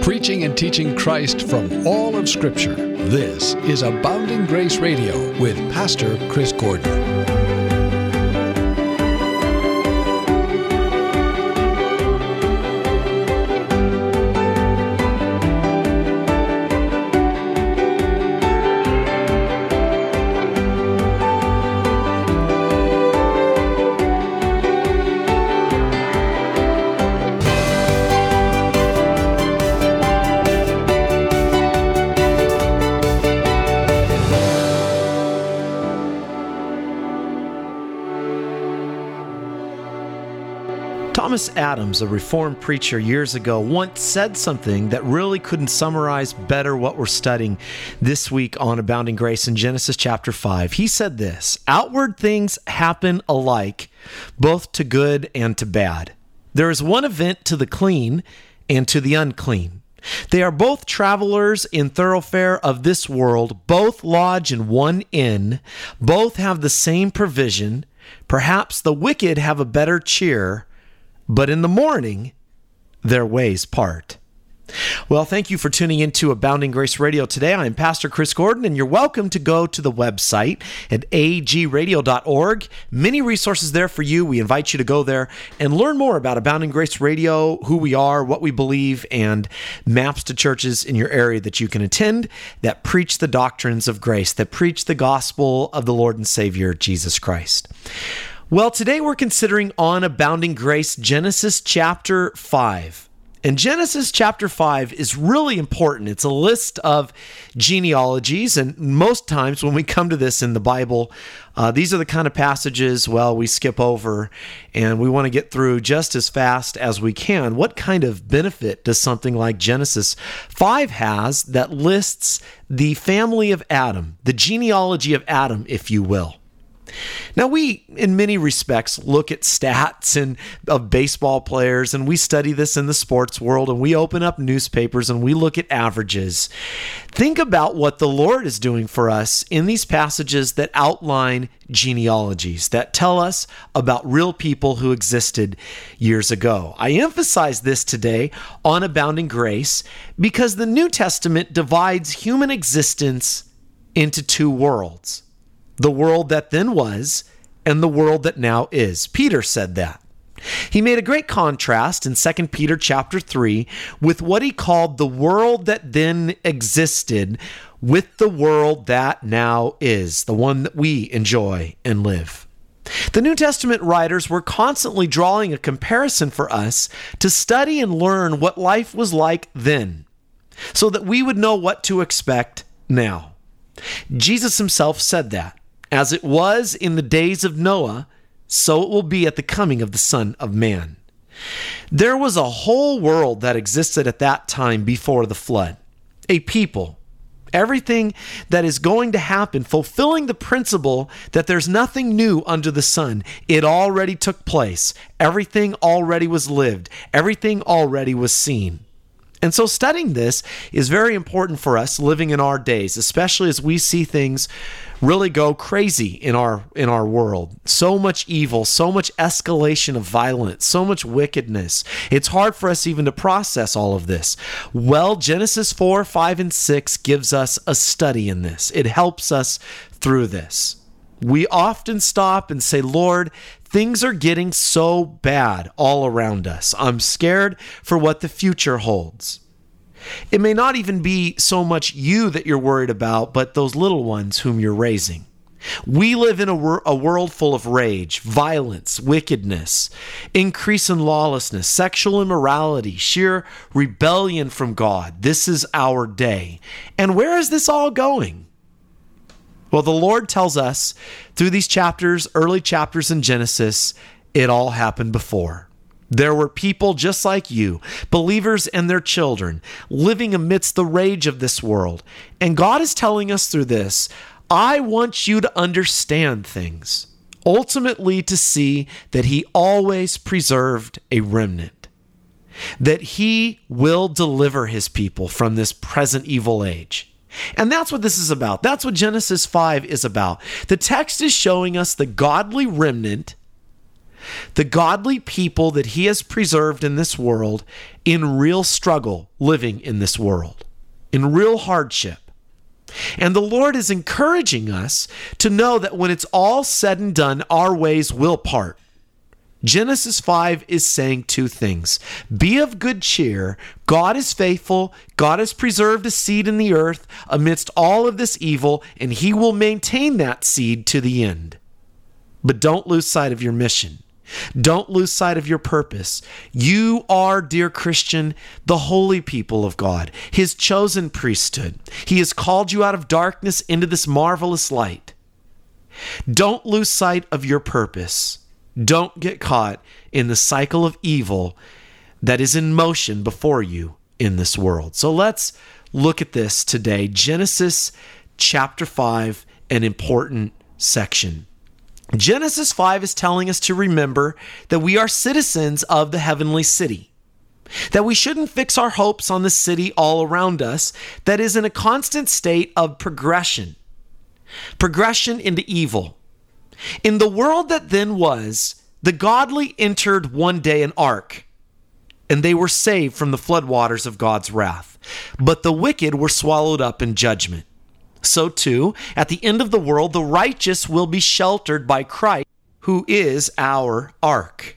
preaching and teaching Christ from all of Scripture. This is Abounding Grace Radio with Pastor Chris Gordon. Thomas Adams, a Reformed preacher years ago, once said something that really couldn't summarize better what we're studying this week on Abounding Grace in Genesis chapter 5. He said this: outward things happen alike, both to good and to bad. There is one event to the clean and to the unclean. They are both travelers in thoroughfare of this world, both lodge in one inn, both have the same provision. Perhaps the wicked have a better cheer, but in the morning, their ways part. Well, thank you for tuning into Abounding Grace Radio today. I'm Pastor Chris Gordon, and you're welcome to go to the website at agradio.org. Many resources there for you. We invite you to go there and learn more about Abounding Grace Radio, who we are, what we believe, and maps to churches in your area that you can attend that preach the doctrines of grace, that preach the gospel of the Lord and Savior, Jesus Christ. Well, today we're considering on Abounding Grace, Genesis chapter 5. And Genesis chapter 5 is really important. It's a list of genealogies, and most times when we come to this in the Bible, these are the kind of passages, we skip over, and we want to get through just as fast as we can. What kind of benefit does something like Genesis 5 has that lists the family of Adam, the genealogy of Adam, if you will? Now, we, in many respects, look at stats of baseball players, and we study this in the sports world, and we open up newspapers, and we look at averages. Think about what the Lord is doing for us in these passages that outline genealogies, that tell us about real people who existed years ago. I emphasize this today on Abounding Grace because the New Testament divides human existence into two worlds: the world that then was, and the world that now is. Peter said that. He made a great contrast in 2 Peter chapter 3 with what he called the world that then existed with the world that now is, the one that we enjoy and live. The New Testament writers were constantly drawing a comparison for us to study and learn what life was like then, so that we would know what to expect now. Jesus himself said that. As it was in the days of Noah, so it will be at the coming of the Son of Man. There was a whole world that existed at that time before the flood. A people, everything that is going to happen, fulfilling the principle that there's nothing new under the sun. It already took place. Everything already was lived. Everything already was seen. And so studying this is very important for us living in our days, especially as we see things really go crazy in our world. So much evil, so much escalation of violence, so much wickedness. It's hard for us even to process all of this. Well, Genesis 4, 5, and 6 gives us a study in this. It helps us through this. We often stop and say, Lord, things are getting so bad all around us. I'm scared for what the future holds. It may not even be so much you that you're worried about, but those little ones whom you're raising. We live in a world full of rage, violence, wickedness, increase in lawlessness, sexual immorality, sheer rebellion from God. This is our day. And where is this all going? Well, the Lord tells us through these chapters, early chapters in Genesis, it all happened before. There were people just like you, believers and their children, living amidst the rage of this world. And God is telling us through this, I want you to understand things, ultimately to see that He always preserved a remnant, that He will deliver His people from this present evil age. And that's what this is about. That's what Genesis 5 is about. The text is showing us the godly remnant the godly people that he has preserved in this world in real struggle, living in this world, in real hardship. And the Lord is encouraging us to know that when it's all said and done, our ways will part. Genesis 5 is saying two things. Be of good cheer. God is faithful. God has preserved a seed in the earth amidst all of this evil, and he will maintain that seed to the end. But don't lose sight of your mission. Don't lose sight of your purpose. You are, dear Christian, the holy people of God, his chosen priesthood. He has called you out of darkness into this marvelous light. Don't lose sight of your purpose. Don't get caught in the cycle of evil that is in motion before you in this world. So let's look at this today. Genesis chapter 5, an important section. Genesis 5 is telling us to remember that we are citizens of the heavenly city, that we shouldn't fix our hopes on the city all around us that is in a constant state of progression into evil. In the world that then was, the godly entered one day an ark, and they were saved from the floodwaters of God's wrath. But the wicked were swallowed up in judgment. So too, at the end of the world, the righteous will be sheltered by Christ, who is our ark.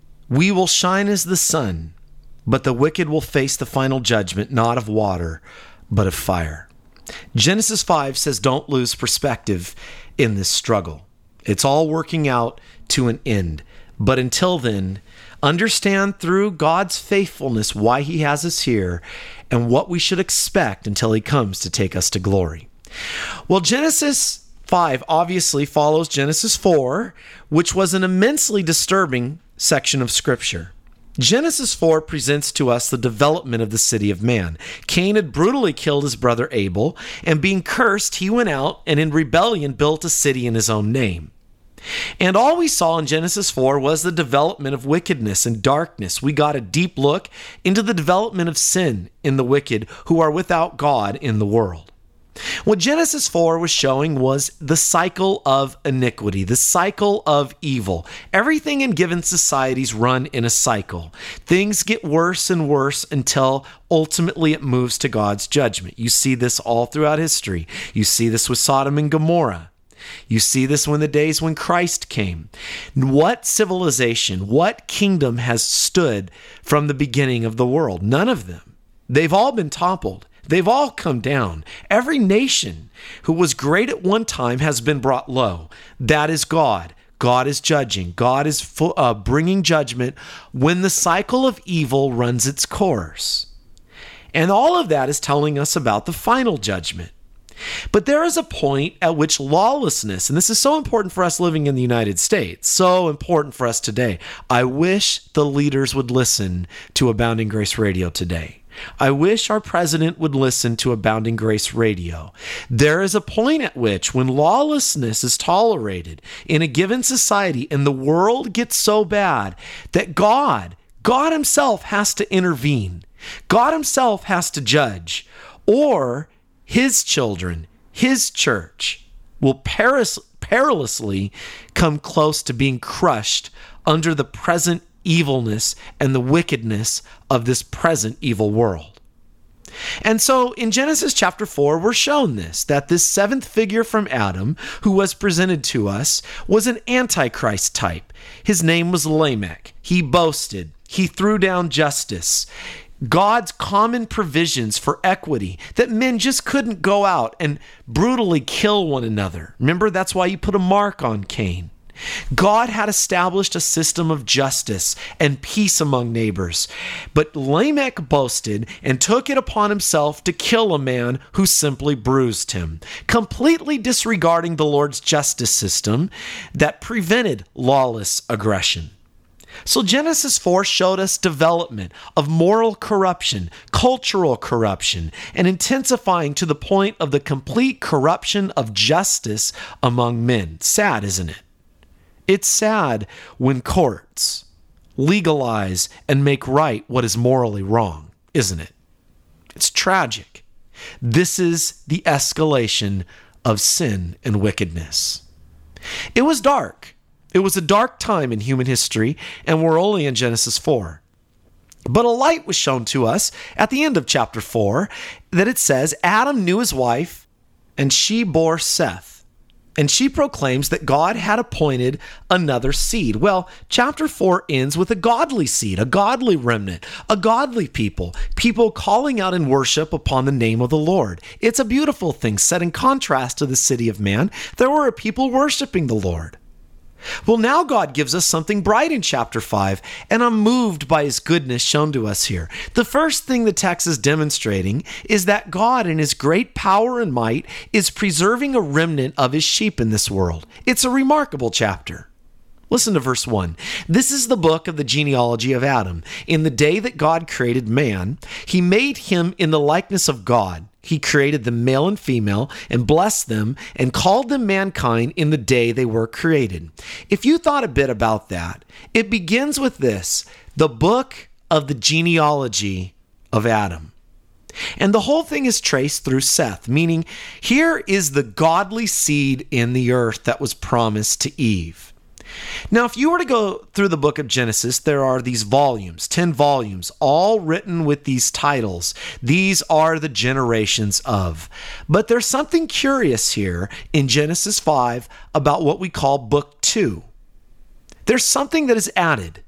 We will shine as the sun, but the wicked will face the final judgment, not of water, but of fire. Genesis 5 says don't lose perspective in this struggle. It's all working out to an end. But until then, understand through God's faithfulness why he has us here and what we should expect until he comes to take us to glory. Well, Genesis 5 obviously follows Genesis 4, which was an immensely disturbing section of Scripture. Genesis 4 presents to us the development of the city of man. Cain had brutally killed his brother Abel, and being cursed, he went out and in rebellion built a city in his own name. And all we saw in Genesis 4 was the development of wickedness and darkness. We got a deep look into the development of sin in the wicked who are without God in the world. What Genesis 4 was showing was the cycle of iniquity, the cycle of evil. Everything in given societies run in a cycle. Things get worse and worse until ultimately it moves to God's judgment. You see this all throughout history. You see this with Sodom and Gomorrah. You see this when the days when Christ came. What civilization, what kingdom has stood from the beginning of the world? None of them. They've all been toppled. They've all come down. Every nation who was great at one time has been brought low. That is God. God is judging. God is bringing judgment when the cycle of evil runs its course. And all of that is telling us about the final judgment. But there is a point at which lawlessness, and this is so important for us living in the United States, so important for us today. I wish the leaders would listen to Abounding Grace Radio today. I wish our president would listen to Abounding Grace Radio. There is a point at which when lawlessness is tolerated in a given society and the world gets so bad that God himself has to intervene. God himself has to judge, or his children, his church will perilously come close to being crushed under the present evilness and the wickedness of this present evil world. And so in Genesis chapter 4, we're shown that this seventh figure from Adam, who was presented to us, was an antichrist type. His name was Lamech. He boasted. He threw down justice. God's common provisions for equity, that men just couldn't go out and brutally kill one another. Remember, that's why you put a mark on Cain. God had established a system of justice and peace among neighbors. But Lamech boasted and took it upon himself to kill a man who simply bruised him, completely disregarding the Lord's justice system that prevented lawless aggression. So Genesis 4 showed us development of moral corruption, cultural corruption, and intensifying to the point of the complete corruption of justice among men. Sad, isn't it? It's sad when courts legalize and make right what is morally wrong, isn't it? It's tragic. This is the escalation of sin and wickedness. It was dark. It was a dark time in human history, and we're only in Genesis 4. But a light was shown to us at the end of chapter 4 that it says, Adam knew his wife, and she bore Seth. And she proclaims that God had appointed another seed. Well, chapter 4 ends with a godly seed, a godly remnant, a godly people calling out in worship upon the name of the Lord. It's a beautiful thing, set in contrast to the city of man. There were a people worshiping the Lord. Well, now God gives us something bright in chapter 5, and I'm moved by his goodness shown to us here. The first thing the text is demonstrating is that God, in his great power and might, is preserving a remnant of his sheep in this world. It's a remarkable chapter. Listen to verse 1. This is the book of the genealogy of Adam. In the day that God created man, he made him in the likeness of God. He created them male and female and blessed them and called them mankind in the day they were created. If you thought a bit about that, it begins with this, the book of the genealogy of Adam. And the whole thing is traced through Seth, meaning here is the godly seed in the earth that was promised to Eve. Now, if you were to go through the book of Genesis, there are these volumes, 10 volumes, all written with these titles. These are the generations of. But there's something curious here in Genesis 5 about what we call book 2. There's something that is added.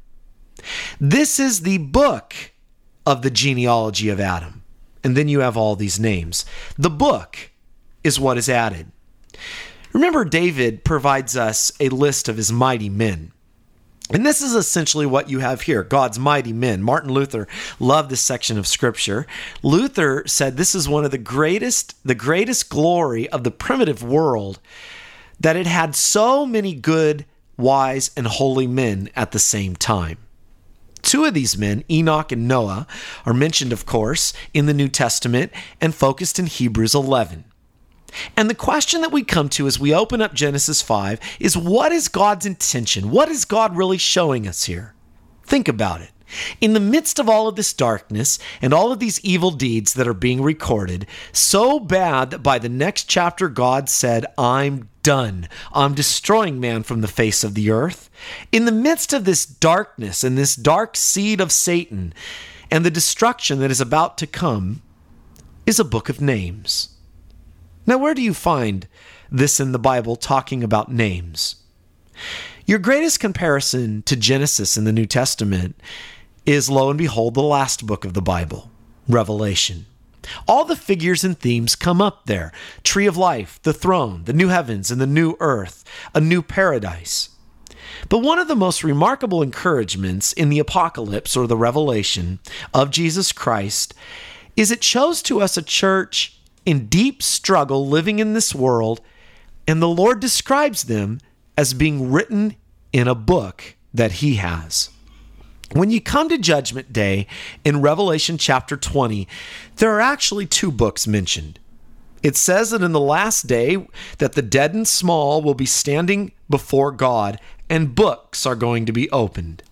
This is the book of the genealogy of Adam. And then you have all these names. The book is what is added. Remember, David provides us a list of his mighty men. And this is essentially what you have here, God's mighty men. Martin Luther loved this section of scripture. Luther said this is one of the greatest glory of the primitive world, that it had so many good, wise, and holy men at the same time. Two of these men, Enoch and Noah, are mentioned, of course, in the New Testament and focused in Hebrews 11. And the question that we come to as we open up Genesis 5 is, what is God's intention? What is God really showing us here? Think about it. In the midst of all of this darkness and all of these evil deeds that are being recorded, so bad that by the next chapter God said, I'm done. I'm destroying man from the face of the earth. In the midst of this darkness and this dark seed of Satan and the destruction that is about to come is a book of names. Now, where do you find this in the Bible talking about names? Your greatest comparison to Genesis in the New Testament is, lo and behold, the last book of the Bible, Revelation. All the figures and themes come up there. Tree of life, the throne, the new heavens and the new earth, a new paradise. But one of the most remarkable encouragements in the apocalypse or the revelation of Jesus Christ is it shows to us a church in deep struggle living in this world, and the Lord describes them as being written in a book that he has. When you come to Judgment Day in Revelation chapter 20, there are actually two books mentioned. It says that in the last day that the dead and small will be standing before God, and books are going to be opened.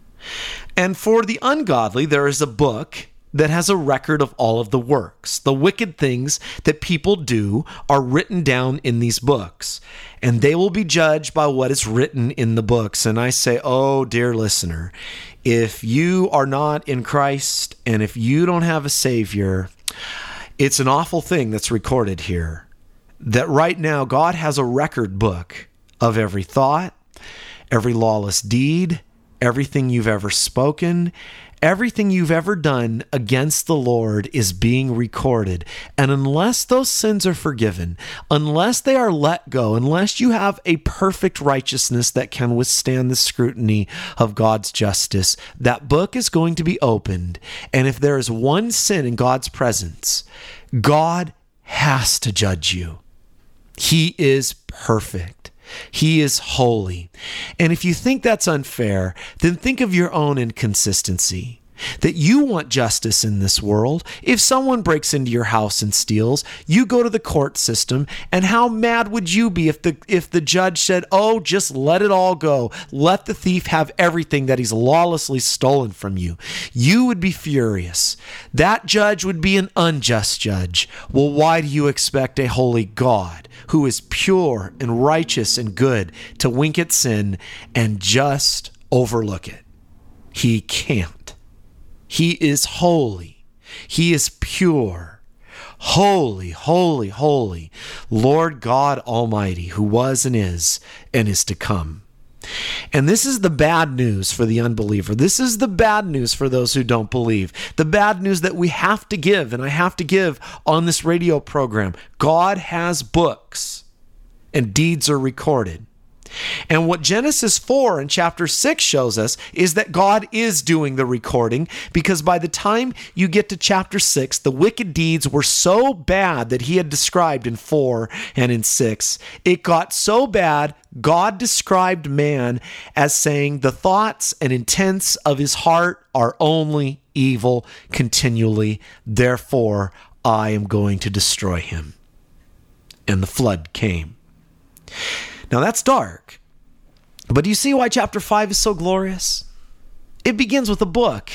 And for the ungodly, there is a book that has a record of all of the works. The wicked things that people do are written down in these books, and they will be judged by what is written in the books. And I say, oh, dear listener, if you are not in Christ and if you don't have a Savior, it's an awful thing that's recorded here, that right now God has a record book of every thought, every lawless deed, everything you've ever spoken, everything you've ever done against the Lord is being recorded. And unless those sins are forgiven, unless they are let go, unless you have a perfect righteousness that can withstand the scrutiny of God's justice, that book is going to be opened. And if there is one sin in God's presence, God has to judge you. He is perfect. He is holy. And if you think that's unfair, then think of your own inconsistency. that you want justice in this world. If someone breaks into your house and steals, you go to the court system, and how mad would you be if the judge said, "Oh, just let it all go. Let the thief have everything that he's lawlessly stolen from you." You would be furious. That judge would be an unjust judge. Well, why do you expect a holy God who is pure and righteous and good to wink at sin and just overlook it? He can't. He is holy. He is pure. Holy, holy, holy, Lord God Almighty, who was and is to come. And this is the bad news for the unbeliever. This is the bad news for those who don't believe. The bad news that we have to give, and I have to give on this radio program. God has books, and deeds are recorded. And what Genesis 4 and chapter 6 shows us is that God is doing the recording, because by the time you get to chapter 6, the wicked deeds were so bad that he had described in 4 and in 6. It got so bad, God described man as saying, "The thoughts and intents of his heart are only evil continually. Therefore, I am going to destroy him." And the flood came. Now that's dark, but do you see why chapter 5 is so glorious? It begins with a book,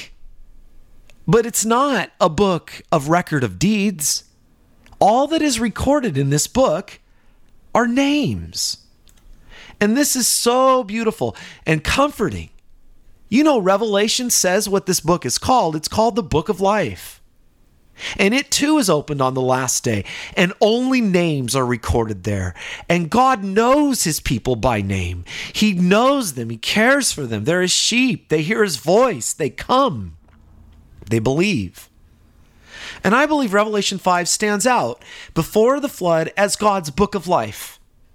but it's not a book of record of deeds. All that is recorded in this book are names. And this is so beautiful and comforting. You know, Revelation says what this book is called. It's called the Book of Life. And it too is opened on the last day, and only names are recorded there. And God knows his people by name. He knows them. He cares for them. They're his sheep. They hear his voice. They come. They believe. And I believe Revelation 5 stands out before the flood as God's book of life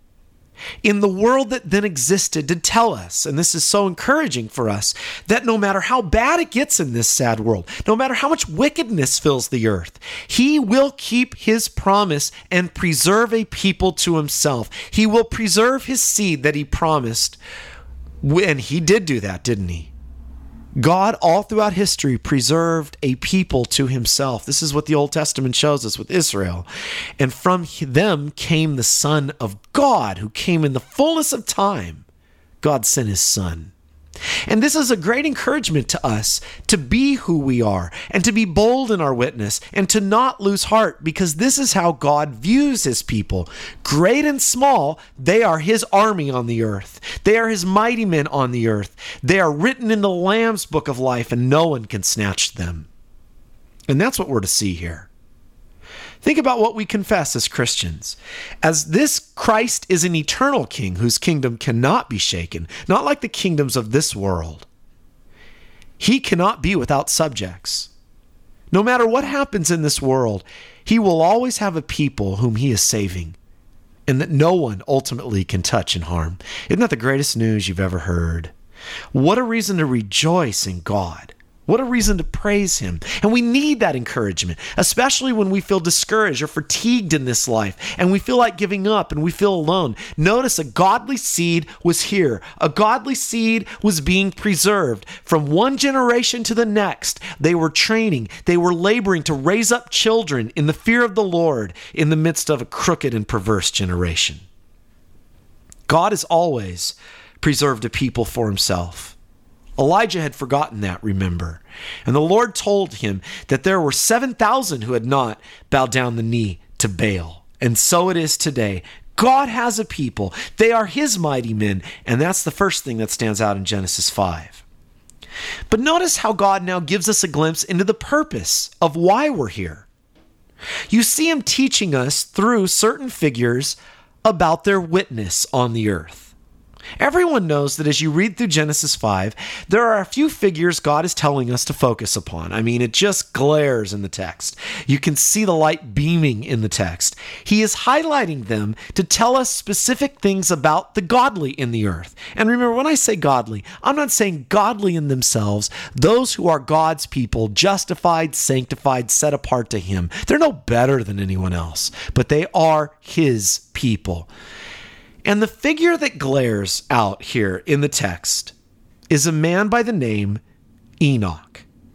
in the world that then existed, to tell us, and this is so encouraging for us, that no matter how bad it gets in this sad world, no matter how much wickedness fills the earth, he will keep his promise and preserve a people to himself. He will preserve his seed that he promised. And he did do that, didn't he? God, all throughout history, preserved a people to himself. This is what the Old Testament shows us with Israel. And from them came the Son of God, who came in the fullness of time. God sent his Son. And this is a great encouragement to us to be who we are and to be bold in our witness and to not lose heart, because this is how God views his people. Great and small, they are his army on the earth. They are his mighty men on the earth. They are written in the Lamb's book of life, and no one can snatch them. And that's what we're to see here. Think about what we confess as Christians. As this Christ is an eternal king whose kingdom cannot be shaken, not like the kingdoms of this world. He cannot be without subjects. No matter what happens in this world, he will always have a people whom he is saving, and that no one ultimately can touch and harm. Isn't that the greatest news you've ever heard? What a reason to rejoice in God. What a reason to praise him. And we need that encouragement, especially when we feel discouraged or fatigued in this life and we feel like giving up and we feel alone. Notice a godly seed was here. A godly seed was being preserved from one generation to the next. They were training, they were laboring to raise up children in the fear of the Lord in the midst of a crooked and perverse generation. God has always preserved a people for himself. Elijah had forgotten that, remember. And the Lord told him that there were 7,000 who had not bowed down the knee to Baal. And so it is today. God has a people. They are his mighty men. And that's the first thing that stands out in Genesis 5. But notice how God now gives us a glimpse into the purpose of why we're here. You see him teaching us through certain figures about their witness on the earth. Everyone knows that as you read through Genesis 5, there are a few figures God is telling us to focus upon. I mean, it just glares in the text. You can see the light beaming in the text. He is highlighting them to tell us specific things about the godly in the earth. And remember, when I say godly, I'm not saying godly in themselves, those who are God's people, justified, sanctified, set apart to him. They're no better than anyone else, but they are his people. And the figure that glares out here in the text is a man by the name Enoch.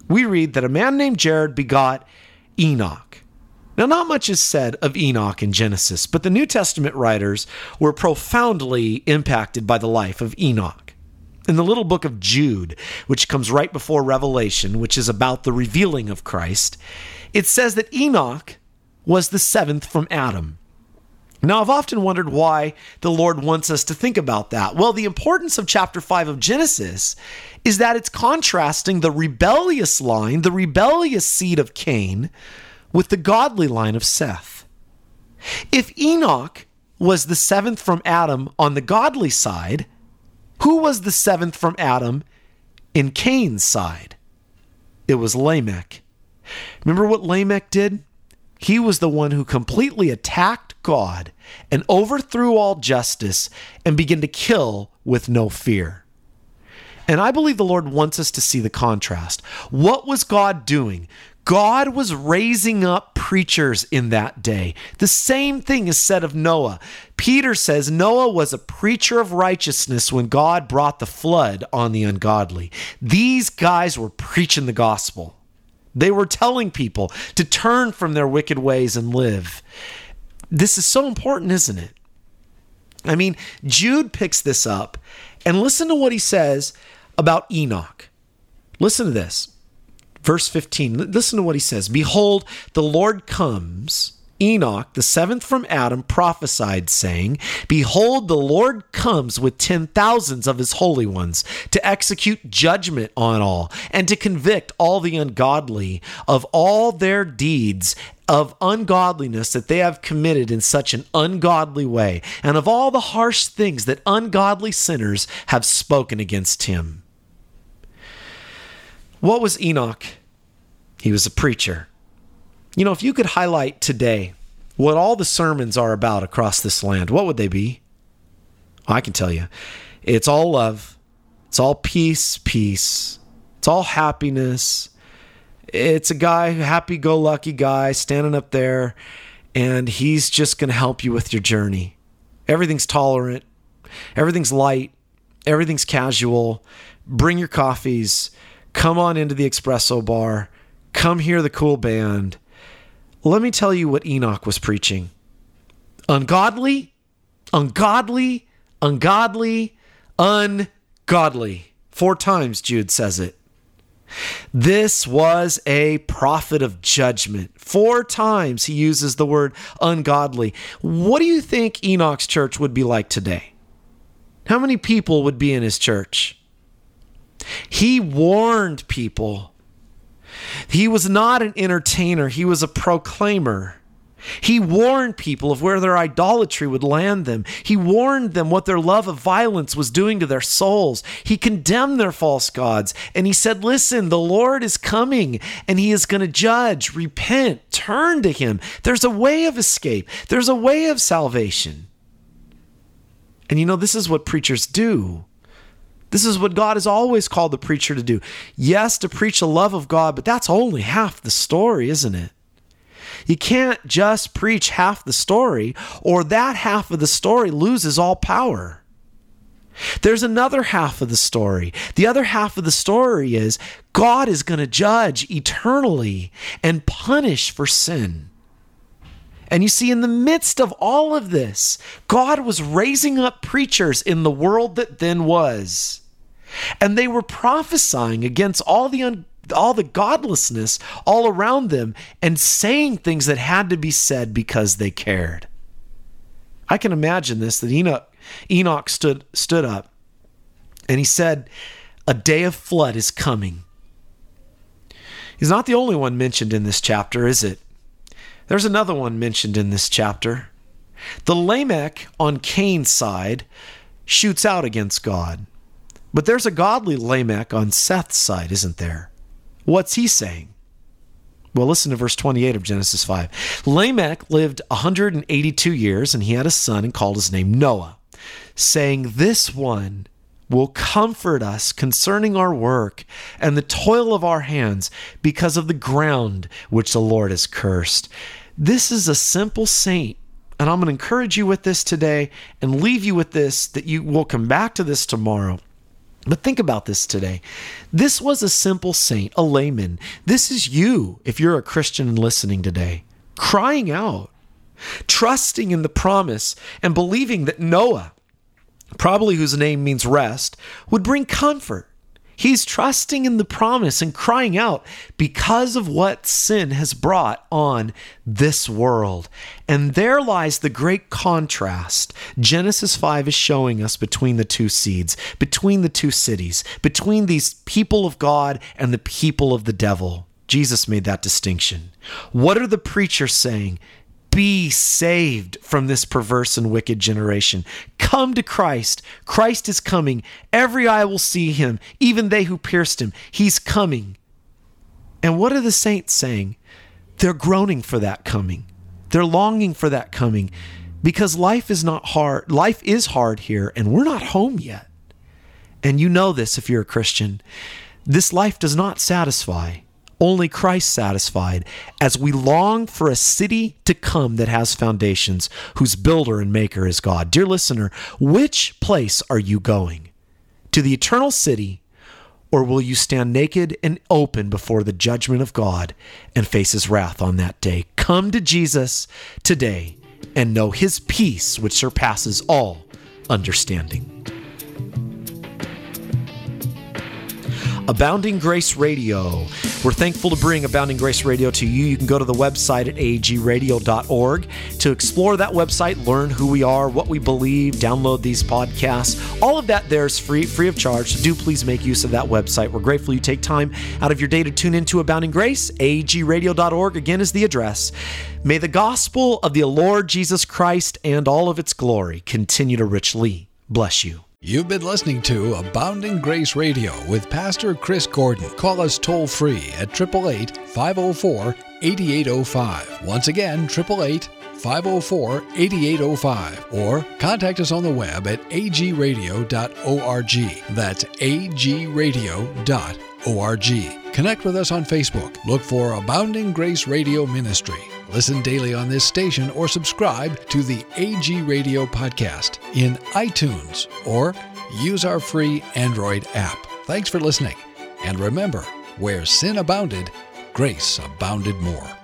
we read that a man named Jared begot Enoch. Now, not much is said of Enoch in Genesis, but the New Testament writers were profoundly impacted by the life of Enoch. In the little book of Jude, which comes right before Revelation, which is about the revealing of Christ, it says that Enoch was the seventh from Adam. Now, I've often wondered why the Lord wants us to think about that. Well, the importance of chapter 5 of Genesis is that it's contrasting the rebellious line, the rebellious seed of Cain, with the godly line of Seth. If Enoch was the seventh from Adam on the godly side, who was the seventh from Adam in Cain's side? It was Lamech. Remember what Lamech did? He was the one who completely attacked God and overthrew all justice and began to kill with no fear. And I believe the Lord wants us to see the contrast. What was God doing? God was raising up preachers in that day. The same thing is said of Noah. Peter says Noah was a preacher of righteousness when God brought the flood on the ungodly. These guys were preaching the gospel. They were telling people to turn from their wicked ways and live. This is so important, isn't it? I mean, Jude picks this up, and listen to what he says about Enoch. Listen to this. Verse 15, listen to what he says. Behold, the Lord comes. Enoch, the seventh from Adam, prophesied, saying, Behold, the Lord comes with 10,000s of his holy ones to execute judgment on all and to convict all the ungodly of all their deeds of ungodliness that they have committed in such an ungodly way, and of all the harsh things that ungodly sinners have spoken against him. What was Enoch? He was a preacher. You know, if you could highlight today what all the sermons are about across this land, what would they be? I can tell you. It's all love. It's all peace. It's all happiness. It's a guy, happy-go-lucky guy, standing up there, and he's just going to help you with your journey. Everything's tolerant. Everything's light. Everything's casual. Bring your coffees. Come on into the espresso bar. Come hear the cool band. Let me tell you what Enoch was preaching. Ungodly, ungodly, ungodly, ungodly. 4 times Jude says it. This was a prophet of judgment. 4 times he uses the word ungodly. What do you think Enoch's church would be like today? How many people would be in his church? He warned people. He was not an entertainer. He was a proclaimer. He warned people of where their idolatry would land them. He warned them what their love of violence was doing to their souls. He condemned their false gods. And he said, listen, the Lord is coming and he is going to judge. Repent. Turn to him. There's a way of escape. There's a way of salvation. And you know, this is what preachers do. This is what God has always called the preacher to do. Yes, to preach the love of God, but that's only half the story, isn't it? You can't just preach half the story, or that half of the story loses all power. There's another half of the story. The other half of the story is God is going to judge eternally and punish for sin. And you see, in the midst of all of this, God was raising up preachers in the world that then was. And they were prophesying against all the godlessness all around them and saying things that had to be said because they cared. I can imagine this, that Enoch stood up and he said, a day of flood is coming. He's not the only one mentioned in this chapter, is it? There's another one mentioned in this chapter. The Lamech on Cain's side shoots out against God. But there's a godly Lamech on Seth's side, isn't there? What's he saying? Well, listen to verse 28 of Genesis 5. Lamech lived 182 years, and he had a son and called his name Noah, saying, this one will comfort us concerning our work and the toil of our hands because of the ground which the Lord has cursed. This is a simple saint, and I'm going to encourage you with this today and leave you with this, that you will come back to this tomorrow. But think about this today. This was a simple saint, a layman. This is you, if you're a Christian and listening today, crying out, trusting in the promise and believing that Noah, probably whose name means rest, would bring comfort. He's trusting in the promise and crying out because of what sin has brought on this world. And there lies the great contrast Genesis 5 is showing us between the two seeds, between the two cities, between these people of God and the people of the devil. Jesus made that distinction. What are the preachers saying? Be saved from this perverse and wicked generation. Come to Christ. Christ is coming. Every eye will see him, even they who pierced him. He's coming. And what are the saints saying? They're groaning for that coming. They're longing for that coming because life is not hard. Life is hard here, and we're not home yet. And you know this if you're a Christian. This life does not satisfy. Only Christ satisfied, as we long for a city to come that has foundations, whose builder and maker is God. Dear listener, which place are you going? To the eternal city, or will you stand naked and open before the judgment of God and face his wrath on that day? Come to Jesus today and know his peace, which surpasses all understanding. Abounding Grace Radio. We're thankful to bring Abounding Grace Radio to you. You can go to the website at agradio.org to explore that website, learn who we are, what we believe, download these podcasts. All of that there is free of charge, so do please make use of that website. We're grateful you take time out of your day to tune into Abounding Grace. agradio.org, again, is the address. May the gospel of the Lord Jesus Christ and all of its glory continue to richly bless you. You've been listening to Abounding Grace Radio with Pastor Chris Gordon. Call us toll-free at 888-504-8805. Once again, 888-504-8805. Or contact us on the web at agradio.org. That's agradio.org. Connect with us on Facebook. Look for Abounding Grace Radio Ministry. Listen daily on this station or subscribe to the AG Radio podcast in iTunes or use our free Android app. Thanks for listening. And remember, where sin abounded, grace abounded more.